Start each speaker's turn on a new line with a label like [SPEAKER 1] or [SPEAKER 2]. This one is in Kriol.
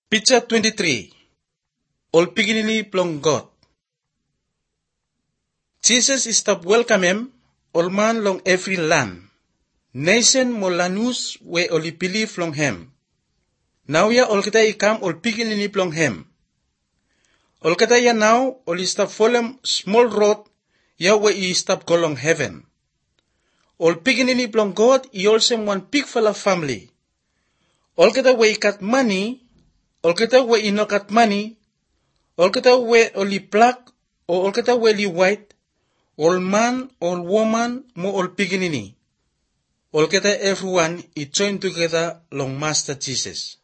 [SPEAKER 1] Picture 23. Ol piginini plong God. Jesus stop welcome him, all man long every land. Nation mo lanus we oli believe long him. Now ya ol kita ikam ol piginini plong him. Ol kita ya now ol stop follow small road ya we I stop go long heaven. Ol piginini plong God I also one big fella family. Ol kita we cut money. Ol kita we inokat money, ol kita we oli black, o ol kita we li white, all man, all woman, mo ol piginini. Ol kita everyone I join together long Master Jesus.